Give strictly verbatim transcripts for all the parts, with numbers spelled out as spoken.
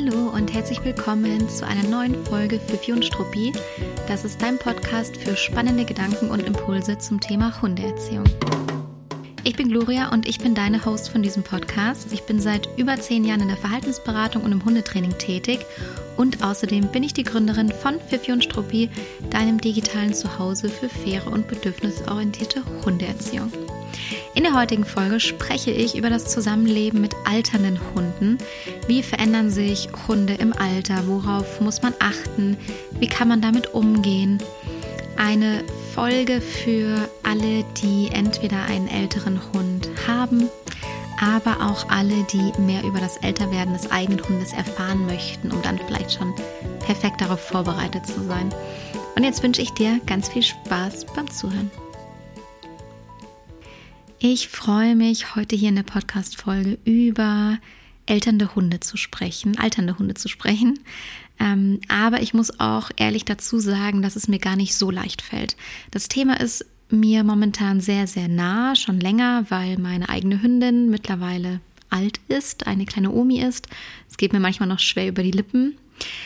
Hallo und herzlich willkommen zu einer neuen Folge Fifi und Struppi. Das ist dein Podcast für spannende Gedanken und Impulse zum Thema Hundeerziehung. Ich bin Gloria und ich bin deine Host von diesem Podcast. Ich bin seit über zehn Jahren in der Verhaltensberatung und im Hundetraining tätig und außerdem bin ich die Gründerin von Fifi und Struppi, deinem digitalen Zuhause für faire und bedürfnisorientierte Hundeerziehung. In der heutigen Folge spreche ich über das Zusammenleben mit alternden Hunden. Wie verändern sich Hunde im Alter? Worauf muss man achten? Wie kann man damit umgehen? Eine Folge für alle, die entweder einen älteren Hund haben, aber auch alle, die mehr über das Älterwerden des eigenen Hundes erfahren möchten, um dann vielleicht schon perfekt darauf vorbereitet zu sein. Und jetzt wünsche ich dir ganz viel Spaß beim Zuhören. Ich freue mich, heute hier in der Podcast-Folge über elternde Hunde zu sprechen, alternde Hunde zu sprechen. Ähm, aber ich muss auch ehrlich dazu sagen, dass es mir gar nicht so leicht fällt. Das Thema ist mir momentan sehr, sehr nah, schon länger, weil meine eigene Hündin mittlerweile alt ist, eine kleine Omi ist. Es geht mir manchmal noch schwer über die Lippen.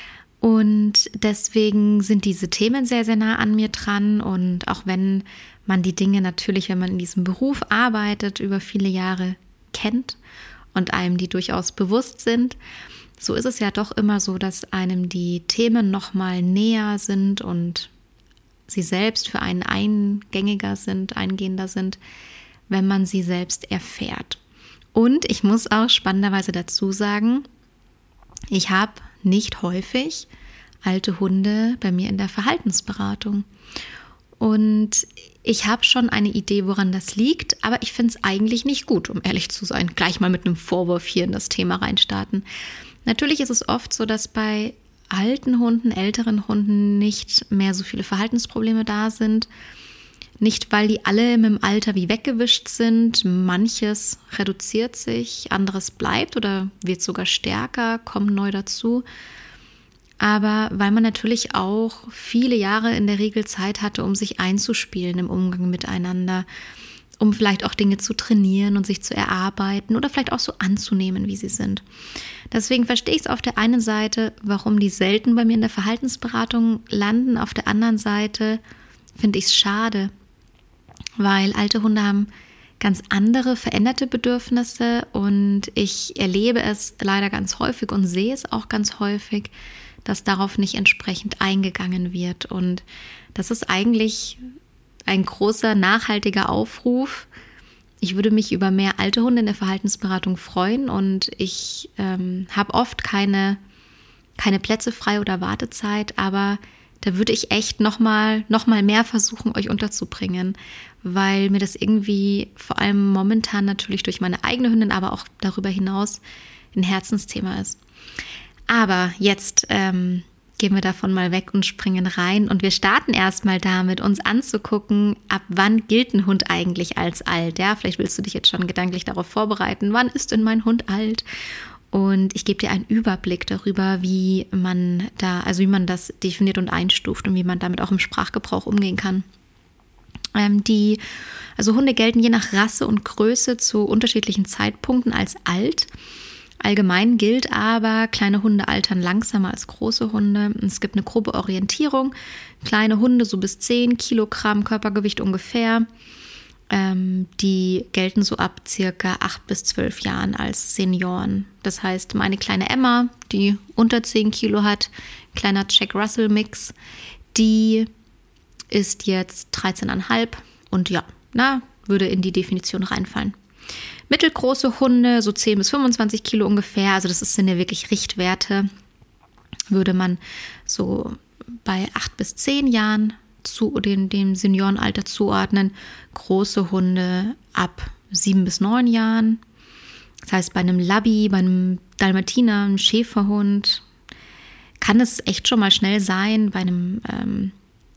Und deswegen sind diese Themen sehr, sehr nah an mir dran. Und auch wenn man die Dinge natürlich, wenn man in diesem Beruf arbeitet, über viele Jahre kennt und einem die durchaus bewusst sind, so ist es ja doch immer so, dass einem die Themen nochmal näher sind und sie selbst für einen eingängiger sind, eingehender sind, wenn man sie selbst erfährt. Und ich muss auch spannenderweise dazu sagen, ich habe nicht häufig alte Hunde bei mir in der Verhaltensberatung. Und ich habe schon eine Idee, woran das liegt, aber ich finde es eigentlich nicht gut, um ehrlich zu sein. Gleich mal mit einem Vorwurf hier in das Thema reinstarten. Natürlich ist es oft so, dass bei alten Hunden, älteren Hunden nicht mehr so viele Verhaltensprobleme da sind. Nicht, weil die alle mit dem Alter wie weggewischt sind. Manches reduziert sich, anderes bleibt oder wird sogar stärker, kommen neu dazu. Aber weil man natürlich auch viele Jahre in der Regel Zeit hatte, um sich einzuspielen im Umgang miteinander, um vielleicht auch Dinge zu trainieren und sich zu erarbeiten oder vielleicht auch so anzunehmen, wie sie sind. Deswegen verstehe ich es auf der einen Seite, warum die selten bei mir in der Verhaltensberatung landen. Auf der anderen Seite finde ich es schade, weil alte Hunde haben ganz andere, veränderte Bedürfnisse und ich erlebe es leider ganz häufig und sehe es auch ganz häufig, dass darauf nicht entsprechend eingegangen wird. Und das ist eigentlich ein großer, nachhaltiger Aufruf. Ich würde mich über mehr alte Hunde in der Verhaltensberatung freuen und ich ähm, habe oft keine, keine Plätze frei oder Wartezeit, aber da würde ich echt nochmal noch mal mehr versuchen, euch unterzubringen, weil mir das irgendwie vor allem momentan natürlich durch meine eigene Hündin, aber auch darüber hinaus ein Herzensthema ist. Aber jetzt ähm, gehen wir davon mal weg und springen rein und wir starten erstmal damit, uns anzugucken, ab wann gilt ein Hund eigentlich als alt. Ja, vielleicht willst du dich jetzt schon gedanklich darauf vorbereiten, wann ist denn mein Hund alt? Und ich gebe dir einen Überblick darüber, wie man da, also wie man das definiert und einstuft und wie man damit auch im Sprachgebrauch umgehen kann. Ähm, die, also Hunde gelten je nach Rasse und Größe zu unterschiedlichen Zeitpunkten als alt. Allgemein gilt aber, kleine Hunde altern langsamer als große Hunde. Es gibt eine grobe Orientierung. Kleine Hunde, so bis zehn Kilogramm Körpergewicht ungefähr, ähm, die gelten so ab circa acht bis zwölf Jahren als Senioren. Das heißt, meine kleine Emma, die unter zehn Kilo hat, kleiner Jack Russell Mix, die ist jetzt dreizehn Komma fünf und ja, na, würde in die Definition reinfallen. Mittelgroße Hunde, so zehn bis fünfundzwanzig Kilo ungefähr, also das sind ja wirklich Richtwerte, würde man so bei acht bis zehn Jahren zu den, dem Seniorenalter zuordnen. Große Hunde ab sieben bis neun Jahren. Das heißt, bei einem Labby, bei einem Dalmatiner, einem Schäferhund kann es echt schon mal schnell sein, bei einem ähm,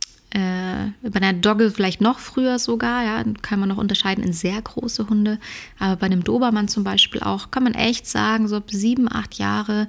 Äh, bei einer Dogge vielleicht noch früher sogar, ja, kann man noch unterscheiden in sehr große Hunde, aber bei einem Dobermann zum Beispiel auch, kann man echt sagen, so ab sieben, acht Jahre,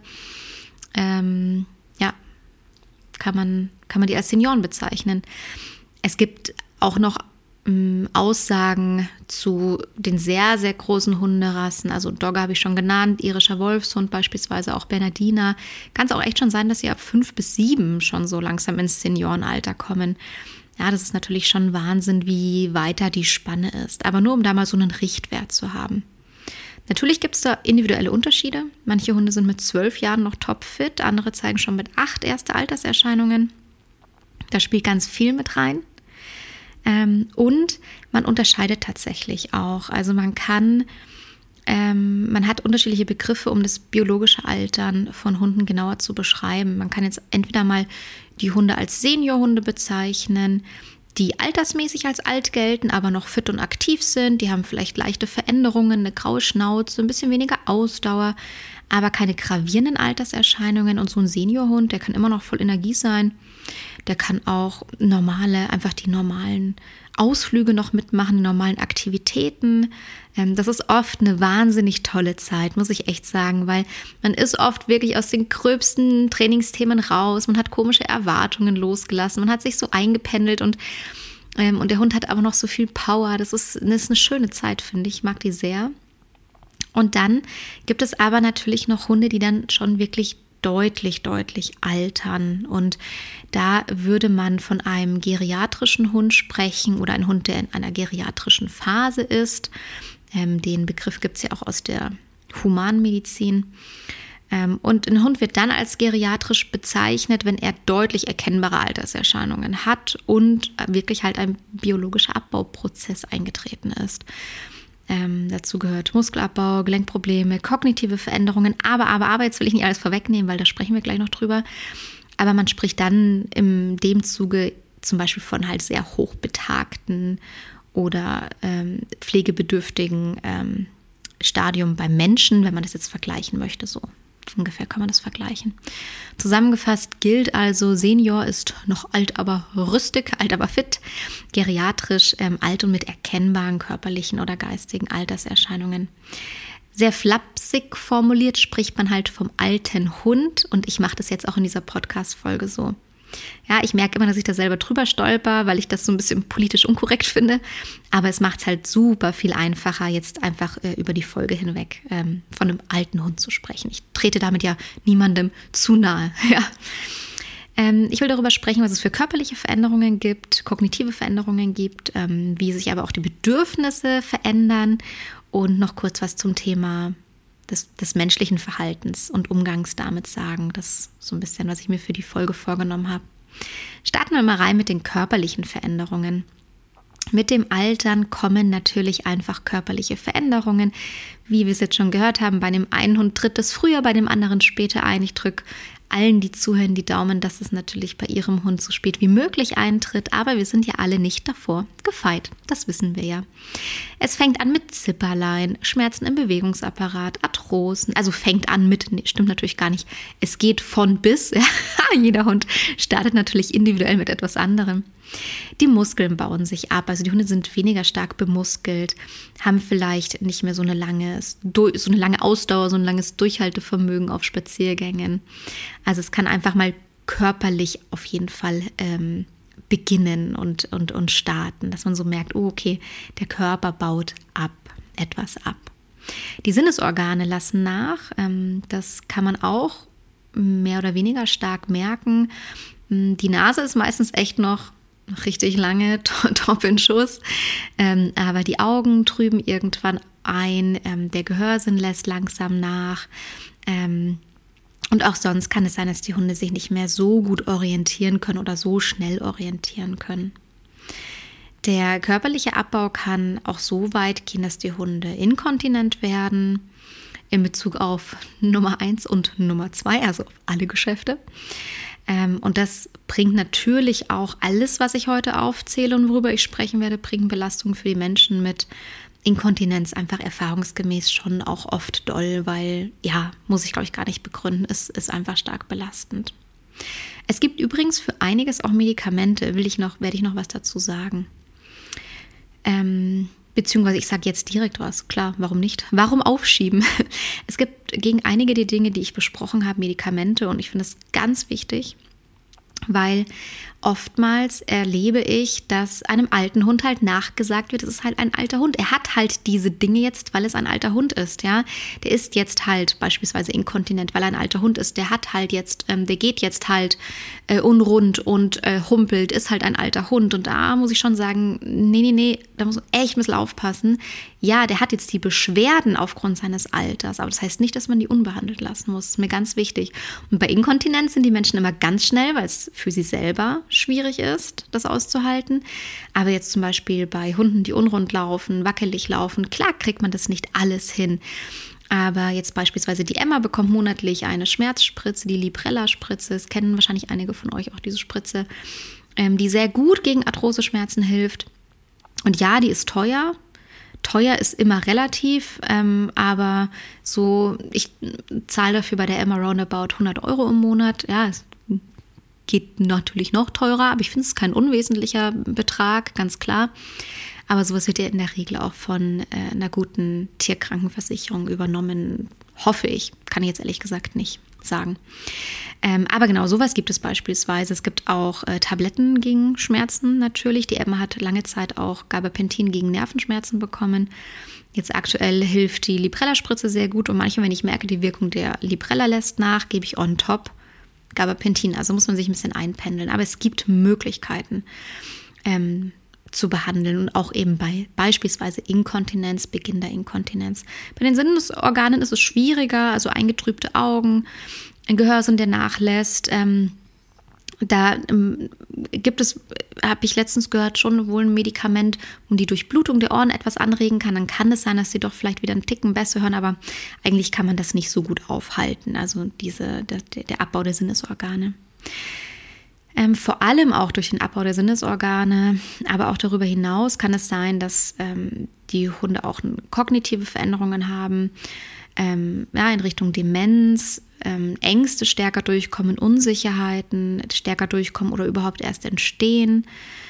ähm, ja, kann man, kann man die als Senioren bezeichnen. Es gibt auch noch mh, Aussagen zu den sehr, sehr großen Hunderassen. Also Dogge habe ich schon genannt, irischer Wolfshund beispielsweise, auch Bernardiner. Kann es auch echt schon sein, dass sie ab fünf bis sieben schon so langsam ins Seniorenalter kommen. Ja, das ist natürlich schon Wahnsinn, wie weiter die Spanne ist. Aber nur um da mal so einen Richtwert zu haben. Natürlich gibt es da individuelle Unterschiede. Manche Hunde sind mit zwölf Jahren noch topfit, andere zeigen schon mit acht erste Alterserscheinungen. Da spielt ganz viel mit rein. Ähm, und man unterscheidet tatsächlich auch. Also man kann, ähm, man hat unterschiedliche Begriffe, um das biologische Altern von Hunden genauer zu beschreiben. Man kann jetzt entweder mal die Hunde als Seniorhunde bezeichnen, die altersmäßig als alt gelten, aber noch fit und aktiv sind. Die haben vielleicht leichte Veränderungen, eine graue Schnauze, ein bisschen weniger Ausdauer, aber keine gravierenden Alterserscheinungen. Und so ein Seniorhund, der kann immer noch voll Energie sein. Der kann auch normale, einfach die normalen Ausflüge noch mitmachen, die normalen Aktivitäten. Das ist oft eine wahnsinnig tolle Zeit, muss ich echt sagen, weil man ist oft wirklich aus den gröbsten Trainingsthemen raus. Man hat komische Erwartungen losgelassen, man hat sich so eingependelt und, ähm, und der Hund hat aber noch so viel Power. Das ist, das ist eine schöne Zeit, finde ich. Ich mag die sehr. Und dann gibt es aber natürlich noch Hunde, die dann schon wirklich deutlich, deutlich altern. Und da würde man von einem geriatrischen Hund sprechen oder ein Hund, der in einer geriatrischen Phase ist. Ähm, den Begriff gibt es ja auch aus der Humanmedizin. Ähm, und ein Hund wird dann als geriatrisch bezeichnet, wenn er deutlich erkennbare Alterserscheinungen hat und wirklich halt ein biologischer Abbauprozess eingetreten ist. Ähm, dazu gehört Muskelabbau, Gelenkprobleme, kognitive Veränderungen, aber, aber, aber, jetzt will ich nicht alles vorwegnehmen, weil da sprechen wir gleich noch drüber. Aber man spricht dann in dem Zuge zum Beispiel von halt sehr hochbetagten oder ähm, pflegebedürftigen ähm, Stadium beim Menschen, wenn man das jetzt vergleichen möchte, so ungefähr kann man das vergleichen. Zusammengefasst gilt also, Senior ist noch alt, aber rüstig, alt, aber fit, geriatrisch, ähm, alt und mit erkennbaren körperlichen oder geistigen Alterserscheinungen. Sehr flapsig formuliert spricht man halt vom alten Hund und ich mache das jetzt auch in dieser Podcast-Folge so. Ja, ich merke immer, dass ich da selber drüber stolper, weil ich das so ein bisschen politisch unkorrekt finde. Aber es macht es halt super viel einfacher, jetzt einfach äh, über die Folge hinweg ähm, von einem alten Hund zu sprechen. Ich trete damit ja niemandem zu nahe. Ja. Ähm, ich will darüber sprechen, was es für körperliche Veränderungen gibt, kognitive Veränderungen gibt, ähm, wie sich aber auch die Bedürfnisse verändern und noch kurz was zum Thema Des, des menschlichen Verhaltens und Umgangs damit sagen. Das ist so ein bisschen, was ich mir für die Folge vorgenommen habe. Starten wir mal rein mit den körperlichen Veränderungen. Mit dem Altern kommen natürlich einfach körperliche Veränderungen. Wie wir es jetzt schon gehört haben, bei dem einen Hund tritt es früher, bei dem anderen später ein. Ich drücke allen, die zuhören, die Daumen, dass es natürlich bei ihrem Hund so spät wie möglich eintritt. Aber wir sind ja alle nicht davor gefeit. Das wissen wir ja. Es fängt an mit Zipperlein, Schmerzen im Bewegungsapparat, Arthrosen. Also fängt an mit, nee, stimmt natürlich gar nicht. Es geht von bis. Ja, jeder Hund startet natürlich individuell mit etwas anderem. Die Muskeln bauen sich ab, also die Hunde sind weniger stark bemuskelt, haben vielleicht nicht mehr so eine lange, so eine lange Ausdauer, so ein langes Durchhaltevermögen auf Spaziergängen. Also es kann einfach mal körperlich auf jeden Fall ähm, beginnen und, und, und starten, dass man so merkt, oh okay, der Körper baut ab, etwas ab. Die Sinnesorgane lassen nach, ähm, das kann man auch mehr oder weniger stark merken. Die Nase ist meistens echt noch richtig lange, top in Schuss, ähm, aber die Augen trüben irgendwann ein, ähm, der Gehörsinn lässt langsam nach ähm, und auch sonst kann es sein, dass die Hunde sich nicht mehr so gut orientieren können oder so schnell orientieren können. Der körperliche Abbau kann auch so weit gehen, dass die Hunde inkontinent werden, in Bezug auf Nummer eins und Nummer zwei, also auf alle Geschäfte. Ähm, und das bringt natürlich auch alles, was ich heute aufzähle und worüber ich sprechen werde, bringt Belastungen für die Menschen mit. Inkontinenz einfach erfahrungsgemäß schon auch oft doll, weil, ja, muss ich glaube ich gar nicht begründen, es ist einfach stark belastend. Es gibt übrigens für einiges auch Medikamente, will ich noch, werde ich noch was dazu sagen. Ähm, beziehungsweise ich sage jetzt direkt was, klar, warum nicht? Warum aufschieben? Es gibt gegen einige der Dinge, die ich besprochen habe, Medikamente und ich finde es ganz wichtig, weil oftmals erlebe ich, dass einem alten Hund halt nachgesagt wird, es ist halt ein alter Hund. Er hat halt diese Dinge jetzt, weil es ein alter Hund ist, ja. Der ist jetzt halt beispielsweise inkontinent, weil er ein alter Hund ist. Der hat halt jetzt, ähm, der geht jetzt halt äh, unrund und äh, humpelt, ist halt ein alter Hund. Und da muss ich schon sagen, nee, nee, nee, da muss man echt ein bisschen aufpassen. Ja, der hat jetzt die Beschwerden aufgrund seines Alters, aber das heißt nicht, dass man die unbehandelt lassen muss. Das ist mir ganz wichtig. Und bei Inkontinenz sind die Menschen immer ganz schnell, weil es für sie selber schwierig ist, das auszuhalten. Aber jetzt zum Beispiel bei Hunden, die unrund laufen, wackelig laufen, klar kriegt man das nicht alles hin. Aber jetzt beispielsweise die Emma bekommt monatlich eine Schmerzspritze, die Librela-Spritze, das kennen wahrscheinlich einige von euch auch, diese Spritze, ähm, die sehr gut gegen Arthroseschmerzen hilft. Und ja, die ist teuer. Teuer ist immer relativ, ähm, aber so, ich zahle dafür bei der Emma roundabout hundert Euro im Monat. Ja, es geht natürlich noch teurer, aber ich finde es kein unwesentlicher Betrag, ganz klar. Aber sowas wird ja in der Regel auch von äh, einer guten Tierkrankenversicherung übernommen, hoffe ich. Kann ich jetzt ehrlich gesagt nicht sagen. Ähm, aber genau, sowas gibt es beispielsweise. Es gibt auch äh, Tabletten gegen Schmerzen natürlich. Die Emma hat lange Zeit auch Gabapentin gegen Nervenschmerzen bekommen. Jetzt aktuell hilft die Librela-Spritze sehr gut und manchmal, wenn ich merke, die Wirkung der Librela lässt nach, gebe ich on top Gabapentin. Also muss man sich ein bisschen einpendeln. Aber es gibt Möglichkeiten ähm, zu behandeln und auch eben bei beispielsweise Inkontinenz, Beginn der Inkontinenz. Bei den Sinnesorganen ist es schwieriger, also eingetrübte Augen, ein Gehörsinn, der nachlässt. Ähm, da ähm, gibt es, habe ich letztens gehört, schon wohl ein Medikament, um die Durchblutung der Ohren etwas anregen kann. Dann kann es sein, dass sie doch vielleicht wieder einen Ticken besser hören, aber eigentlich kann man das nicht so gut aufhalten, also diese, der, der Abbau der Sinnesorgane. Ähm, vor allem auch durch den Abbau der Sinnesorgane, aber auch darüber hinaus kann es sein, dass ähm, die Hunde auch kognitive Veränderungen haben, ähm, ja, in Richtung Demenz, ähm, Ängste stärker durchkommen, Unsicherheiten stärker durchkommen oder überhaupt erst entstehen.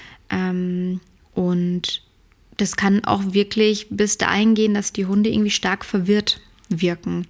Ähm, und das kann auch wirklich bis dahin gehen, dass die Hunde irgendwie stark verwirrt wirken.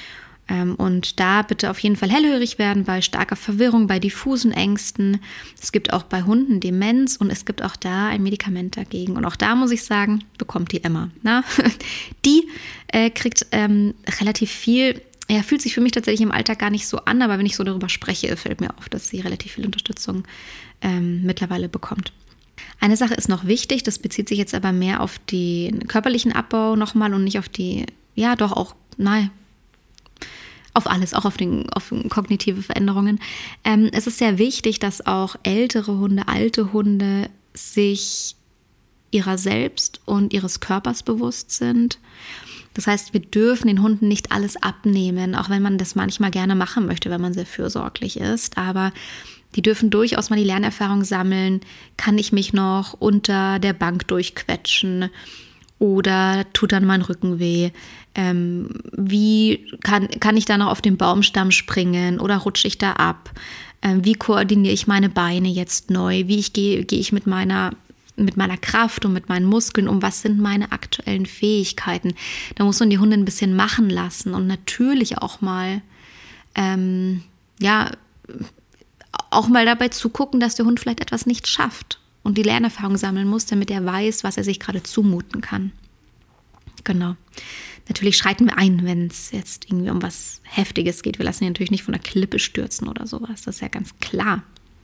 Und da bitte auf jeden Fall hellhörig werden bei starker Verwirrung, bei diffusen Ängsten. Es gibt auch bei Hunden Demenz und es gibt auch da ein Medikament dagegen. Und auch da muss ich sagen, bekommt die Emma. Na? Die äh, kriegt ähm, relativ viel, ja, fühlt sich für mich tatsächlich im Alltag gar nicht so an, aber wenn ich so darüber spreche, fällt mir auf, dass sie relativ viel Unterstützung ähm, mittlerweile bekommt. Eine Sache ist noch wichtig, das bezieht sich jetzt aber mehr auf den körperlichen Abbau nochmal und nicht auf die, ja doch auch, nein, auf alles, auch auf, den, auf kognitive Veränderungen. Ähm, es ist sehr wichtig, dass auch ältere Hunde, alte Hunde sich ihrer selbst und ihres Körpers bewusst sind. Das heißt, wir dürfen den Hunden nicht alles abnehmen, auch wenn man das manchmal gerne machen möchte, wenn man sehr fürsorglich ist. Aber die dürfen durchaus mal die Lernerfahrung sammeln. Kann ich mich noch unter der Bank durchquetschen? Oder tut dann mein Rücken weh? Ähm, wie kann, kann ich da noch auf den Baumstamm springen oder rutsche ich da ab? Ähm, wie koordiniere ich meine Beine jetzt neu? Wie ich gehe, gehe ich mit meiner, mit meiner Kraft und mit meinen Muskeln um? Was sind meine aktuellen Fähigkeiten? Da muss man die Hunde ein bisschen machen lassen und natürlich auch mal, ähm, ja, auch mal dabei zugucken, dass der Hund vielleicht etwas nicht schafft und die Lernerfahrung sammeln muss, damit er weiß, was er sich gerade zumuten kann. Genau. Natürlich schreiten wir ein, wenn es jetzt irgendwie um was Heftiges geht. Wir lassen ihn natürlich nicht von der Klippe stürzen oder sowas. Das ist ja ganz klar.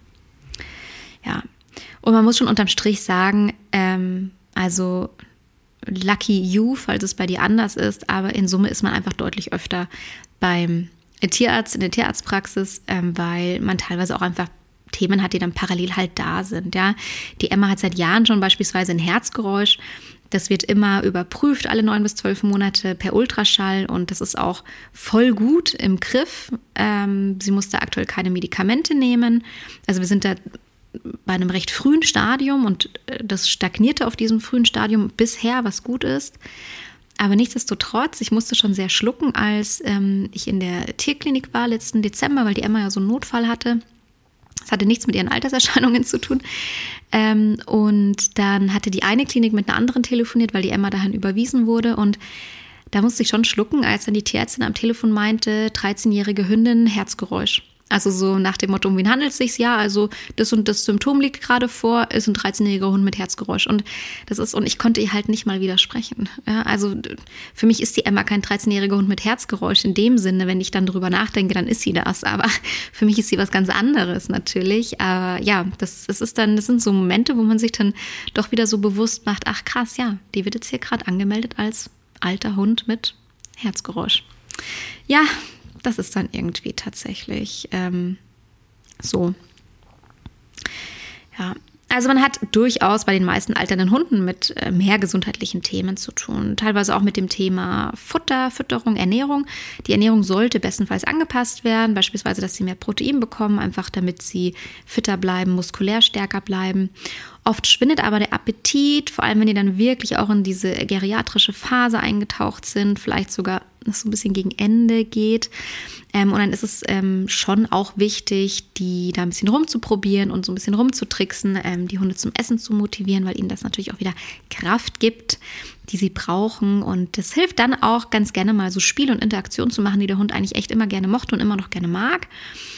Ja. Und man muss schon unterm Strich sagen, ähm, also lucky you, falls es bei dir anders ist, aber in Summe ist man einfach deutlich öfter beim Tierarzt, in der Tierarztpraxis, ähm, weil man teilweise auch einfach Themen hat, die dann parallel halt da sind. Ja. Die Emma hat seit Jahren schon beispielsweise ein Herzgeräusch. Das wird immer überprüft, alle neun bis zwölf Monate per Ultraschall und das ist auch voll gut im Griff. Ähm, sie musste aktuell keine Medikamente nehmen. Also wir sind da bei einem recht frühen Stadium und das stagnierte auf diesem frühen Stadium bisher, was gut ist. Aber nichtsdestotrotz, ich musste schon sehr schlucken, als ähm, ich in der Tierklinik war letzten Dezember, weil die Emma ja so einen Notfall hatte. Das hatte nichts mit ihren Alterserscheinungen zu tun. Ähm, und dann hatte die eine Klinik mit einer anderen telefoniert, weil die Emma dahin überwiesen wurde. Und da musste ich schon schlucken, als dann die Tierärztin am Telefon meinte, dreizehnjährige Hündin, Herzgeräusch. Also so nach dem Motto, um wen handelt es sich? Ja, also das und das Symptom liegt gerade vor, ist ein dreizehnjähriger Hund mit Herzgeräusch. Und das ist, und ich konnte ihr halt nicht mal widersprechen. Ja, also für mich ist die Emma kein dreizehnjähriger Hund mit Herzgeräusch in dem Sinne. Wenn ich dann drüber nachdenke, dann ist sie das. Aber für mich ist sie was ganz anderes natürlich. Aber ja, das, das ist dann, das sind so Momente, wo man sich dann doch wieder so bewusst macht, ach krass, ja, die wird jetzt hier gerade angemeldet als alter Hund mit Herzgeräusch. Ja, das ist dann irgendwie tatsächlich ähm, so. Ja, also man hat durchaus bei den meisten alternden Hunden mit äh, mehr gesundheitlichen Themen zu tun. Teilweise auch mit dem Thema Futter, Fütterung, Ernährung. Die Ernährung sollte bestenfalls angepasst werden, beispielsweise, dass sie mehr Protein bekommen, einfach damit sie fitter bleiben, muskulär stärker bleiben. Oft schwindet aber der Appetit, vor allem wenn die dann wirklich auch in diese geriatrische Phase eingetaucht sind, vielleicht sogar es so ein bisschen gegen Ende geht. Ähm, und dann ist es ähm, schon auch wichtig, die da ein bisschen rumzuprobieren und so ein bisschen rumzutricksen, ähm, die Hunde zum Essen zu motivieren, weil ihnen das natürlich auch wieder Kraft gibt, die sie brauchen. Und das hilft dann auch ganz gerne mal so Spiel und Interaktion zu machen, die der Hund eigentlich echt immer gerne mochte und immer noch gerne mag.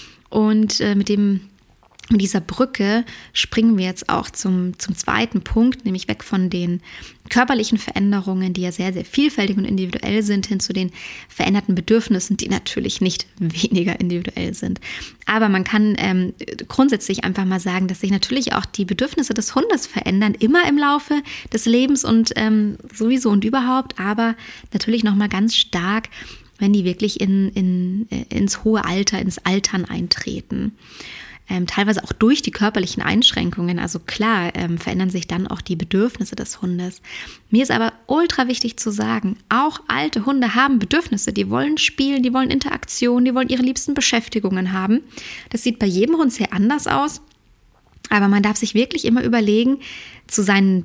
Und äh, mit dem Mit dieser Brücke springen wir jetzt auch zum, zum zweiten Punkt, nämlich weg von den körperlichen Veränderungen, die ja sehr, sehr vielfältig und individuell sind, hin zu den veränderten Bedürfnissen, die natürlich nicht weniger individuell sind. Aber man kann ähm, grundsätzlich einfach mal sagen, dass sich natürlich auch die Bedürfnisse des Hundes verändern, immer im Laufe des Lebens und ähm, sowieso und überhaupt, aber natürlich nochmal ganz stark, wenn die wirklich in, in, ins hohe Alter, ins Altern eintreten. Ähm, teilweise auch durch die körperlichen Einschränkungen. Also klar, ähm, verändern sich dann auch die Bedürfnisse des Hundes. Mir ist aber ultra wichtig zu sagen, auch alte Hunde haben Bedürfnisse. Die wollen spielen, die wollen Interaktion, die wollen ihre liebsten Beschäftigungen haben. Das sieht bei jedem Hund sehr anders aus. Aber man darf sich wirklich immer überlegen, zu seinen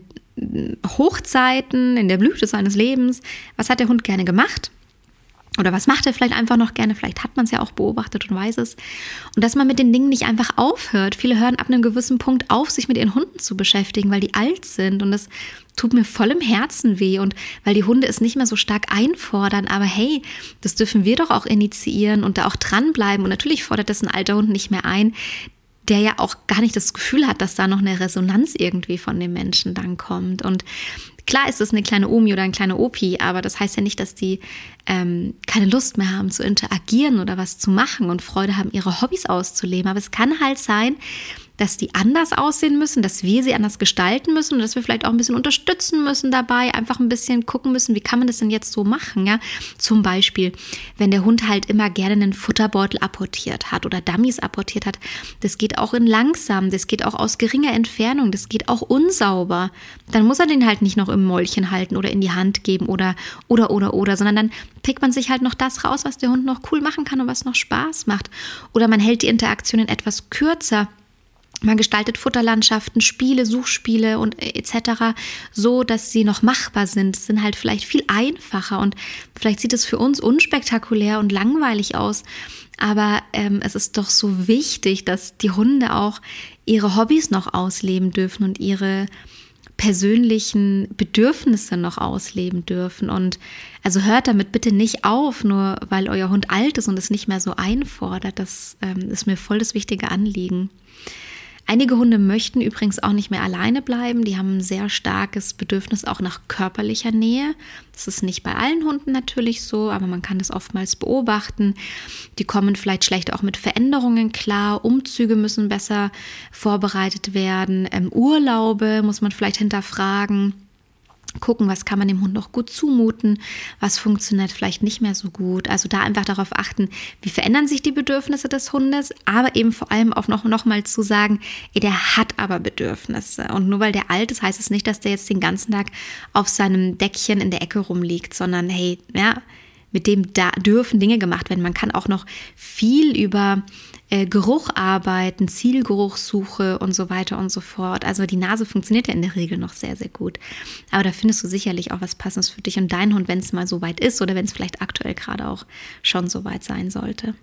Hochzeiten, in der Blüte seines Lebens, was hat der Hund gerne gemacht? Oder was macht er vielleicht einfach noch gerne? Vielleicht hat man es ja auch beobachtet und weiß es. Und dass man mit den Dingen nicht einfach aufhört. Viele hören ab einem gewissen Punkt auf, sich mit ihren Hunden zu beschäftigen, weil die alt sind. Und das tut mir voll im Herzen weh. Und weil die Hunde es nicht mehr so stark einfordern. Aber hey, das dürfen wir doch auch initiieren und da auch dranbleiben. Und natürlich fordert das ein alter Hund nicht mehr ein, der ja auch gar nicht das Gefühl hat, dass da noch eine Resonanz irgendwie von dem Menschen dann kommt. Und klar ist es eine kleine Omi oder ein kleiner Opi, aber das heißt ja nicht, dass die ähm, keine Lust mehr haben zu interagieren oder was zu machen und Freude haben, ihre Hobbys auszuleben. Aber es kann halt sein, dass die anders aussehen müssen, dass wir sie anders gestalten müssen und dass wir vielleicht auch ein bisschen unterstützen müssen dabei, einfach ein bisschen gucken müssen, wie kann man das denn jetzt so machen, ja? Zum Beispiel, wenn der Hund halt immer gerne einen Futterbeutel apportiert hat oder Dummies apportiert hat, das geht auch in langsam, das geht auch aus geringer Entfernung, das geht auch unsauber. Dann muss er den halt nicht noch im Mäulchen halten oder in die Hand geben oder, oder, oder, oder, sondern dann pickt man sich halt noch das raus, was der Hund noch cool machen kann und was noch Spaß macht. Oder man hält die Interaktionen etwas kürzer. Man gestaltet Futterlandschaften, Spiele, Suchspiele und et cetera so, dass sie noch machbar sind. Es sind halt vielleicht viel einfacher und vielleicht sieht es für uns unspektakulär und langweilig aus. Aber ähm, es ist doch so wichtig, dass die Hunde auch ihre Hobbys noch ausleben dürfen und ihre persönlichen Bedürfnisse noch ausleben dürfen. Und also hört damit bitte nicht auf, nur weil euer Hund alt ist und es nicht mehr so einfordert. Das ähm, ist mir voll das wichtige Anliegen. Einige Hunde möchten übrigens auch nicht mehr alleine bleiben. Die haben ein sehr starkes Bedürfnis auch nach körperlicher Nähe. Das ist nicht bei allen Hunden natürlich so, aber man kann das oftmals beobachten. Die kommen vielleicht schlecht auch mit Veränderungen klar. Umzüge müssen besser vorbereitet werden. Ähm, Urlaube muss man vielleicht hinterfragen. Gucken, was kann man dem Hund noch gut zumuten, was funktioniert vielleicht nicht mehr so gut. Also da einfach darauf achten, wie verändern sich die Bedürfnisse des Hundes, aber eben vor allem auch noch, noch mal zu sagen, ey, der hat aber Bedürfnisse. Und nur weil der alt ist, heißt es nicht, dass der jetzt den ganzen Tag auf seinem Deckchen in der Ecke rumliegt, sondern hey, ja, mit dem da dürfen Dinge gemacht werden. Man kann auch noch viel über äh, Geruch arbeiten, Zielgeruchssuche und so weiter und so fort. Also die Nase funktioniert ja in der Regel noch sehr, sehr gut. Aber da findest du sicherlich auch was Passendes für dich und deinen Hund, wenn es mal so weit ist oder wenn es vielleicht aktuell gerade auch schon so weit sein sollte.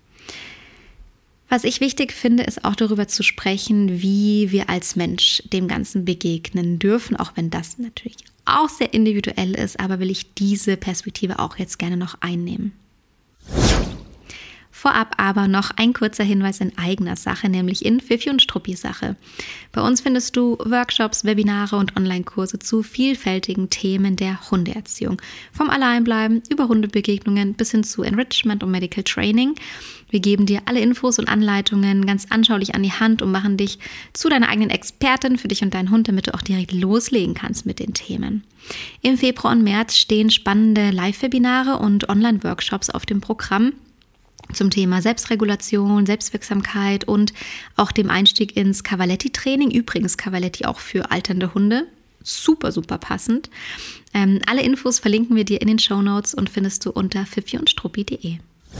Was ich wichtig finde, ist auch darüber zu sprechen, wie wir als Mensch dem Ganzen begegnen dürfen, auch wenn das natürlich auch sehr individuell ist, aber will ich diese Perspektive auch jetzt gerne noch einnehmen. Vorab aber noch ein kurzer Hinweis in eigener Sache, nämlich in Fifi und Struppi Sache. Bei uns findest du Workshops, Webinare und Online-Kurse zu vielfältigen Themen der Hundeerziehung. Vom Alleinbleiben über Hundebegegnungen bis hin zu Enrichment und Medical Training. Wir geben dir alle Infos und Anleitungen ganz anschaulich an die Hand und machen dich zu deiner eigenen Expertin für dich und deinen Hund, damit du auch direkt loslegen kannst mit den Themen. Im Februar und März stehen spannende Live-Webinare und Online-Workshops auf dem Programm zum Thema Selbstregulation, Selbstwirksamkeit und auch dem Einstieg ins Cavaletti-Training. Übrigens Cavaletti auch für alternde Hunde. Super, super passend. Ähm, alle Infos verlinken wir dir in den Shownotes und findest du unter fifi und struppi punkt de.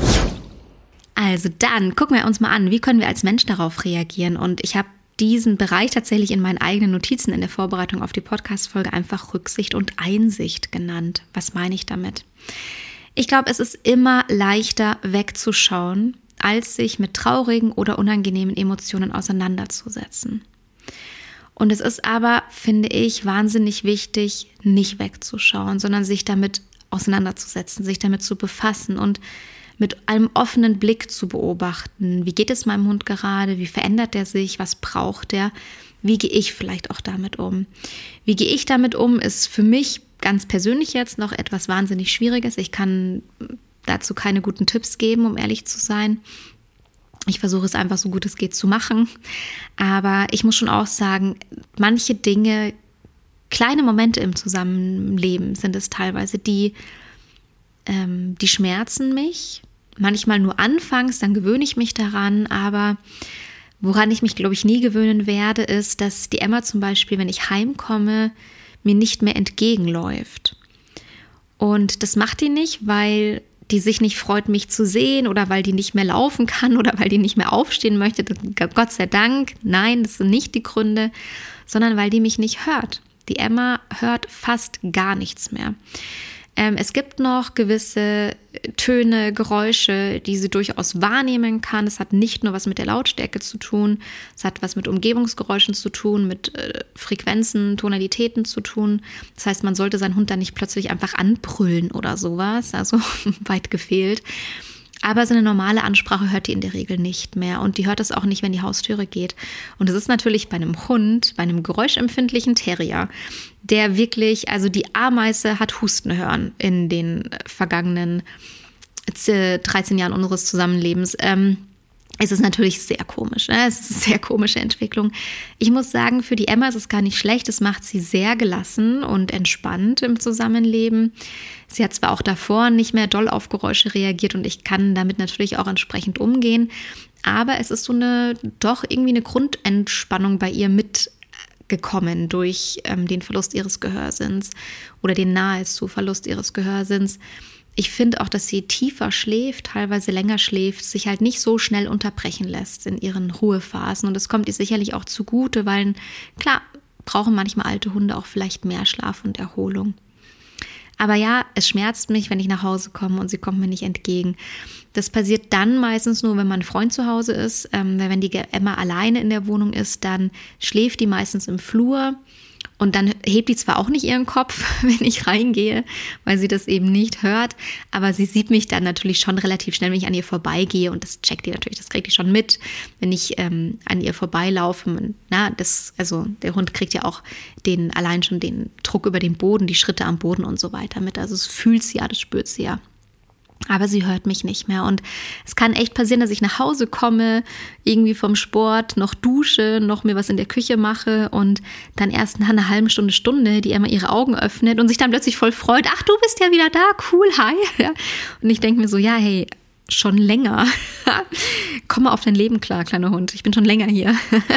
Also dann gucken wir uns mal an, wie können wir als Mensch darauf reagieren. Und ich habe diesen Bereich tatsächlich in meinen eigenen Notizen in der Vorbereitung auf die Podcast-Folge einfach Rücksicht und Einsicht genannt. Was meine ich damit? Ich glaube, es ist immer leichter wegzuschauen, als sich mit traurigen oder unangenehmen Emotionen auseinanderzusetzen. Und es ist aber, finde ich, wahnsinnig wichtig, nicht wegzuschauen, sondern sich damit auseinanderzusetzen, sich damit zu befassen und mit einem offenen Blick zu beobachten. Wie geht es meinem Hund gerade? Wie verändert er sich? Was braucht er? Wie gehe ich vielleicht auch damit um? Wie gehe ich damit um, ist für mich ganz persönlich jetzt noch etwas wahnsinnig Schwieriges. Ich kann dazu keine guten Tipps geben, um ehrlich zu sein. Ich versuche es einfach so gut es geht zu machen. Aber ich muss schon auch sagen, manche Dinge, kleine Momente im Zusammenleben sind es teilweise, die, ähm, die schmerzen mich. Manchmal nur anfangs, dann gewöhne ich mich daran. Aber woran ich mich, glaube ich, nie gewöhnen werde, ist, dass die Emma zum Beispiel, wenn ich heimkomme, mir nicht mehr entgegenläuft. Und das macht die nicht, weil die sich nicht freut, mich zu sehen oder weil die nicht mehr laufen kann oder weil die nicht mehr aufstehen möchte. Gott sei Dank, nein, das sind nicht die Gründe, sondern weil die mich nicht hört. Die Emma hört fast gar nichts mehr. Ähm, es gibt noch gewisse Töne, Geräusche, die sie durchaus wahrnehmen kann. Es hat nicht nur was mit der Lautstärke zu tun, es hat was mit Umgebungsgeräuschen zu tun, mit äh, Frequenzen, Tonalitäten zu tun. Das heißt, man sollte seinen Hund dann nicht plötzlich einfach anbrüllen oder sowas, also weit gefehlt. Aber so eine normale Ansprache hört die in der Regel nicht mehr und die hört es auch nicht, wenn die Haustüre geht. Und es ist natürlich bei einem Hund, bei einem geräuschempfindlichen Terrier, der wirklich, also die Ameise hat Husten hören in den vergangenen dreizehn Jahren unseres Zusammenlebens. Ähm, es ist natürlich sehr komisch, ne? Es ist eine sehr komische Entwicklung. Ich muss sagen, für die Emma ist es gar nicht schlecht. Es macht sie sehr gelassen und entspannt im Zusammenleben. Sie hat zwar auch davor nicht mehr doll auf Geräusche reagiert und ich kann damit natürlich auch entsprechend umgehen, aber es ist so eine, doch irgendwie eine Grundentspannung bei ihr mitgekommen durch ähm, den Verlust ihres Gehörsinns oder den nahezu Verlust ihres Gehörsinns. Ich finde auch, dass sie tiefer schläft, teilweise länger schläft, sich halt nicht so schnell unterbrechen lässt in ihren Ruhephasen. Und das kommt ihr sicherlich auch zugute, weil, klar, brauchen manchmal alte Hunde auch vielleicht mehr Schlaf und Erholung. Aber ja, es schmerzt mich, wenn ich nach Hause komme und sie kommt mir nicht entgegen. Das passiert dann meistens nur, wenn mein Freund zu Hause ist. Ähm, wenn die Emma alleine in der Wohnung ist, dann schläft die meistens im Flur. Und dann hebt die zwar auch nicht ihren Kopf, wenn ich reingehe, weil sie das eben nicht hört, aber sie sieht mich dann natürlich schon relativ schnell, wenn ich an ihr vorbeigehe und das checkt die natürlich, das kriegt die schon mit, wenn ich ähm, an ihr vorbeilaufe. Na, das, also der Hund kriegt ja auch den, allein schon den Druck über den Boden, die Schritte am Boden und so weiter mit, also es fühlt sie ja, das spürt sie ja. Aber sie hört mich nicht mehr und es kann echt passieren, dass ich nach Hause komme, irgendwie vom Sport, noch dusche, noch mir was in der Küche mache und dann erst nach einer halben Stunde, Stunde, die Emma ihre Augen öffnet und sich dann plötzlich voll freut, ach, du bist ja wieder da, cool, hi. Ja. Und ich denke mir so, ja, hey, schon länger. Komm mal auf dein Leben klar, kleiner Hund, ich bin schon länger hier.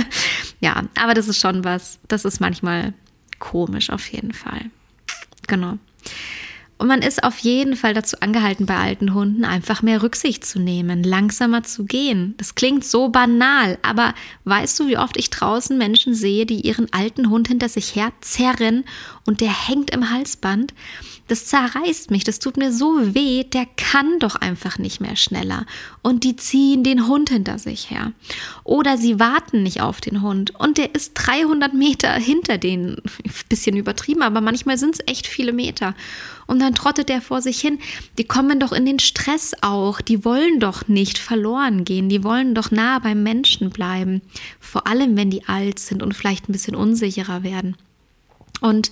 Ja, aber das ist schon was, das ist manchmal komisch auf jeden Fall. Genau. Und man ist auf jeden Fall dazu angehalten, bei alten Hunden einfach mehr Rücksicht zu nehmen, langsamer zu gehen. Das klingt so banal, aber weißt du, wie oft ich draußen Menschen sehe, die ihren alten Hund hinter sich herzerren und der hängt im Halsband. Das zerreißt mich, das tut mir so weh, der kann doch einfach nicht mehr schneller. Und die ziehen den Hund hinter sich her. Oder sie warten nicht auf den Hund und der ist dreihundert Meter hinter denen. Bisschen übertrieben, aber manchmal sind es echt viele Meter. Und dann trottet der vor sich hin. Die kommen doch in den Stress auch. Die wollen doch nicht verloren gehen. Die wollen doch nah beim Menschen bleiben. Vor allem, wenn die alt sind und vielleicht ein bisschen unsicherer werden. Und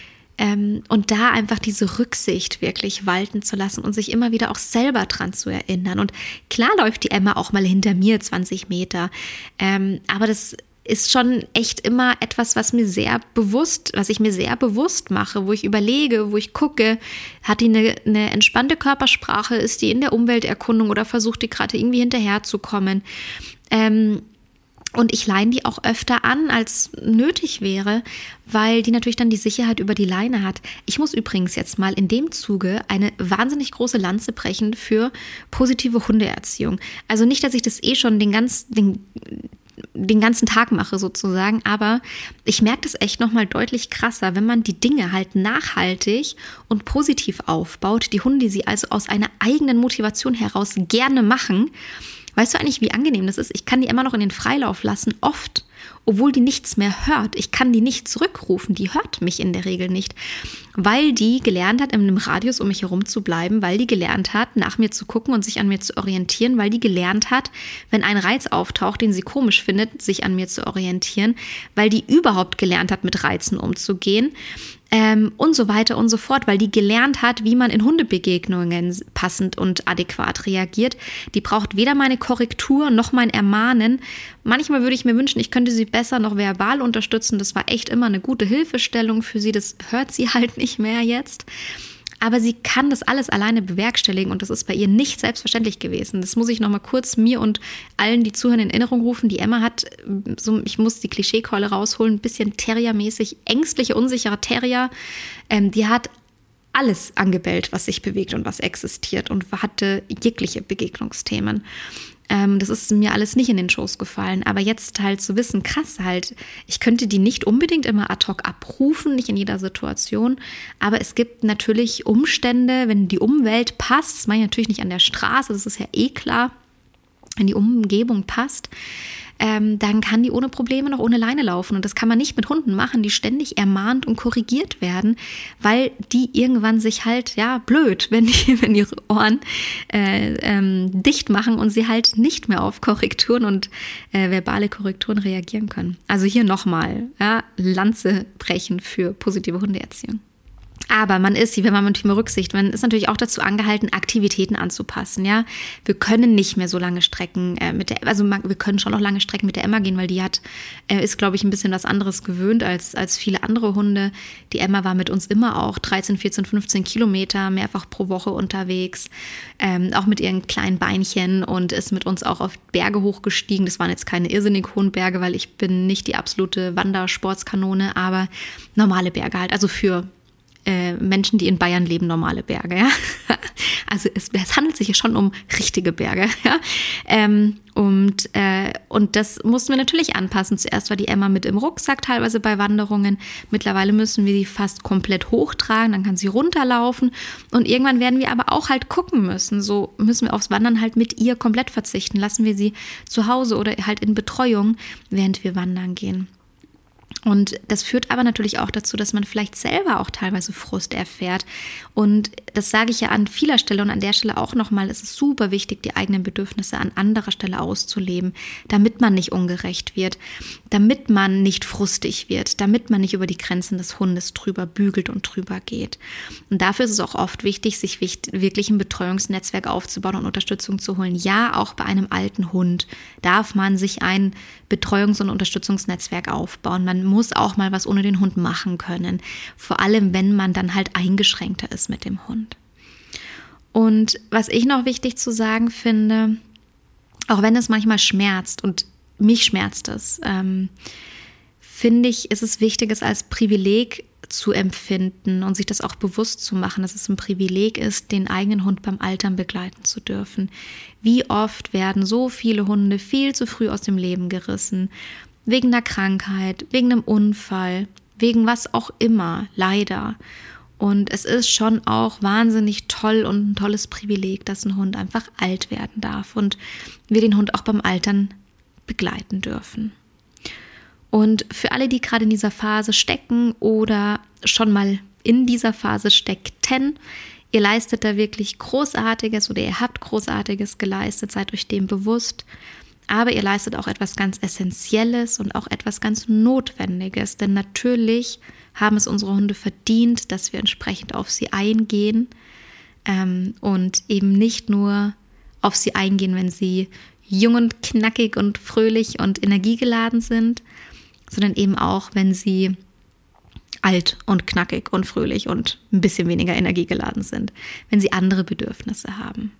Ähm, und da einfach diese Rücksicht wirklich walten zu lassen und sich immer wieder auch selber dran zu erinnern. Und klar läuft die Emma auch mal hinter mir zwanzig Meter, ähm, aber das ist schon echt immer etwas, was mir sehr bewusst, was ich mir sehr bewusst mache, wo ich überlege, wo ich gucke, hat die eine, eine entspannte Körpersprache, ist die in der Umwelterkundung oder versucht die gerade irgendwie hinterherzukommen? Ähm, Und ich leine die auch öfter an, als nötig wäre, weil die natürlich dann die Sicherheit über die Leine hat. Ich muss übrigens jetzt mal in dem Zuge eine wahnsinnig große Lanze brechen für positive Hundeerziehung. Also nicht, dass ich das eh schon den, ganz, den, den ganzen Tag mache sozusagen, aber ich merke das echt nochmal deutlich krasser, wenn man die Dinge halt nachhaltig und positiv aufbaut, die Hunde, die sie also aus einer eigenen Motivation heraus gerne machen. Weißt du eigentlich, wie angenehm das ist? Ich kann die immer noch in den Freilauf lassen, oft, obwohl die nichts mehr hört. Ich kann die nicht zurückrufen, die hört mich in der Regel nicht, weil die gelernt hat, in einem Radius um mich herum zu bleiben, weil die gelernt hat, nach mir zu gucken und sich an mir zu orientieren, weil die gelernt hat, wenn ein Reiz auftaucht, den sie komisch findet, sich an mir zu orientieren, weil die überhaupt gelernt hat, mit Reizen umzugehen. Ähm, und so weiter und so fort, weil die gelernt hat, wie man in Hundebegegnungen passend und adäquat reagiert. Die braucht weder meine Korrektur noch mein Ermahnen. Manchmal würde ich mir wünschen, ich könnte sie besser noch verbal unterstützen. Das war echt immer eine gute Hilfestellung für sie. Das hört sie halt nicht mehr jetzt. Aber sie kann das alles alleine bewerkstelligen und das ist bei ihr nicht selbstverständlich gewesen. Das muss ich nochmal kurz mir und allen, die zuhören, in Erinnerung rufen. Die Emma hat, so, ich muss die Klischeekeule rausholen, ein bisschen Terriermäßig, ängstliche, unsichere Terrier. Ähm, die hat alles angebellt, was sich bewegt und was existiert und hatte jegliche Begegnungsthemen. Ähm, das ist mir alles nicht in den Schoß gefallen. Aber jetzt halt zu wissen, krass halt, ich könnte die nicht unbedingt immer ad hoc abrufen, nicht in jeder Situation. Aber es gibt natürlich Umstände, wenn die Umwelt passt, das meine ich natürlich nicht an der Straße, das ist ja eh klar, wenn die Umgebung passt, ähm, dann kann die ohne Probleme noch ohne Leine laufen. Und das kann man nicht mit Hunden machen, die ständig ermahnt und korrigiert werden, weil die irgendwann sich halt, ja, blöd, wenn die, wenn ihre Ohren äh, ähm, dicht machen und sie halt nicht mehr auf Korrekturen und äh, verbale Korrekturen reagieren können. Also hier nochmal, ja, Lanze brechen für positive Hundeerziehung. Aber man ist, wenn man mit dem Rücksicht, man ist natürlich auch dazu angehalten, Aktivitäten anzupassen, ja. Wir können nicht mehr so lange Strecken äh, mit der, also wir können schon noch lange Strecken mit der Emma gehen, weil die hat, äh, ist, glaube ich, ein bisschen was anderes gewöhnt als, als viele andere Hunde. Die Emma war mit uns immer auch dreizehn, vierzehn, fünfzehn Kilometer mehrfach pro Woche unterwegs, ähm, auch mit ihren kleinen Beinchen und ist mit uns auch auf Berge hochgestiegen. Das waren jetzt keine irrsinnig hohen Berge, weil ich bin nicht die absolute Wandersportskanone, aber normale Berge halt, also für Menschen, die in Bayern leben, normale Berge. Ja? Also es, es handelt sich hier schon um richtige Berge. Ja? Ähm, und, äh, und das mussten wir natürlich anpassen. Zuerst war die Emma mit im Rucksack teilweise bei Wanderungen. Mittlerweile müssen wir sie fast komplett hochtragen, dann kann sie runterlaufen. Und irgendwann werden wir aber auch halt gucken müssen. So müssen wir aufs Wandern halt mit ihr komplett verzichten. Lassen wir sie zu Hause oder halt in Betreuung, während wir wandern gehen. Und das führt aber natürlich auch dazu, dass man vielleicht selber auch teilweise Frust erfährt. Und das sage ich ja an vieler Stelle und an der Stelle auch nochmal, es ist super wichtig, die eigenen Bedürfnisse an anderer Stelle auszuleben, damit man nicht ungerecht wird, damit man nicht frustig wird, damit man nicht über die Grenzen des Hundes drüber bügelt und drüber geht. Und dafür ist es auch oft wichtig, sich wirklich ein Betreuungsnetzwerk aufzubauen und Unterstützung zu holen. Ja, auch bei einem alten Hund darf man sich ein Betreuungs- und Unterstützungsnetzwerk aufbauen. Man muss auch mal was ohne den Hund machen können. Vor allem, wenn man dann halt eingeschränkter ist mit dem Hund. Und was ich noch wichtig zu sagen finde, auch wenn es manchmal schmerzt und mich schmerzt es, ähm, finde ich, ist es wichtig, es als Privileg zu empfinden und sich das auch bewusst zu machen, dass es ein Privileg ist, den eigenen Hund beim Altern begleiten zu dürfen. Wie oft werden so viele Hunde viel zu früh aus dem Leben gerissen, wegen einer Krankheit, wegen einem Unfall, wegen was auch immer, leider. Und es ist schon auch wahnsinnig toll und ein tolles Privileg, dass ein Hund einfach alt werden darf und wir den Hund auch beim Altern begleiten dürfen. Und für alle, die gerade in dieser Phase stecken oder schon mal in dieser Phase steckten, ihr leistet da wirklich Großartiges oder ihr habt Großartiges geleistet, seid euch dem bewusst. Aber ihr leistet auch etwas ganz Essentielles und auch etwas ganz Notwendiges. Denn natürlich haben es unsere Hunde verdient, dass wir entsprechend auf sie eingehen ähm, und eben nicht nur auf sie eingehen, wenn sie jung und knackig und fröhlich und energiegeladen sind, sondern eben auch, wenn sie alt und knackig und fröhlich und ein bisschen weniger energiegeladen sind, wenn sie andere Bedürfnisse haben.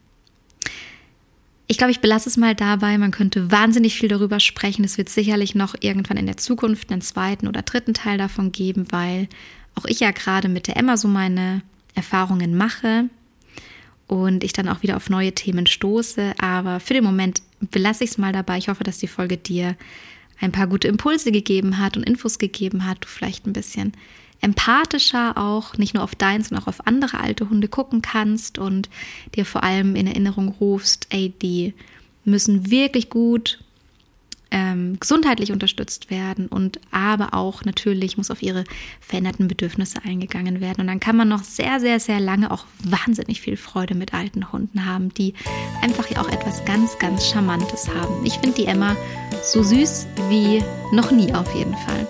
Ich glaube, ich belasse es mal dabei. Man könnte wahnsinnig viel darüber sprechen. Es wird sicherlich noch irgendwann in der Zukunft einen zweiten oder dritten Teil davon geben, weil auch ich ja gerade mit der Emma so meine Erfahrungen mache und ich dann auch wieder auf neue Themen stoße. Aber für den Moment belasse ich es mal dabei. Ich hoffe, dass die Folge dir ein paar gute Impulse gegeben hat und Infos gegeben hat, du vielleicht ein bisschen empathischer auch, nicht nur auf deins, sondern auch auf andere alte Hunde gucken kannst und dir vor allem in Erinnerung rufst, ey, die müssen wirklich gut ähm, gesundheitlich unterstützt werden und aber auch natürlich muss auf ihre veränderten Bedürfnisse eingegangen werden. Und dann kann man noch sehr, sehr, sehr lange auch wahnsinnig viel Freude mit alten Hunden haben, die einfach ja auch etwas ganz, ganz Charmantes haben. Ich finde die Emma so süß wie noch nie auf jeden Fall.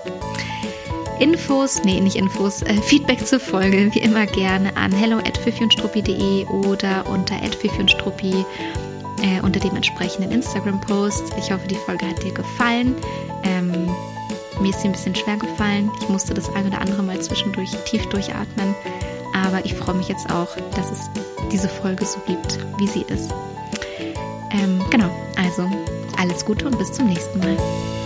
Infos, nee, nicht Infos, äh, Feedback zur Folge, wie immer gerne an hello at fifi und struppi punkt de oder unter at fifi und struppi äh, unter dem entsprechenden Instagram-Post. Ich hoffe, die Folge hat dir gefallen. Ähm, mir ist sie ein bisschen schwer gefallen. Ich musste das ein oder andere Mal zwischendurch tief durchatmen. Aber ich freue mich jetzt auch, dass es diese Folge so gibt, wie sie ist. Ähm, genau, also alles Gute und bis zum nächsten Mal.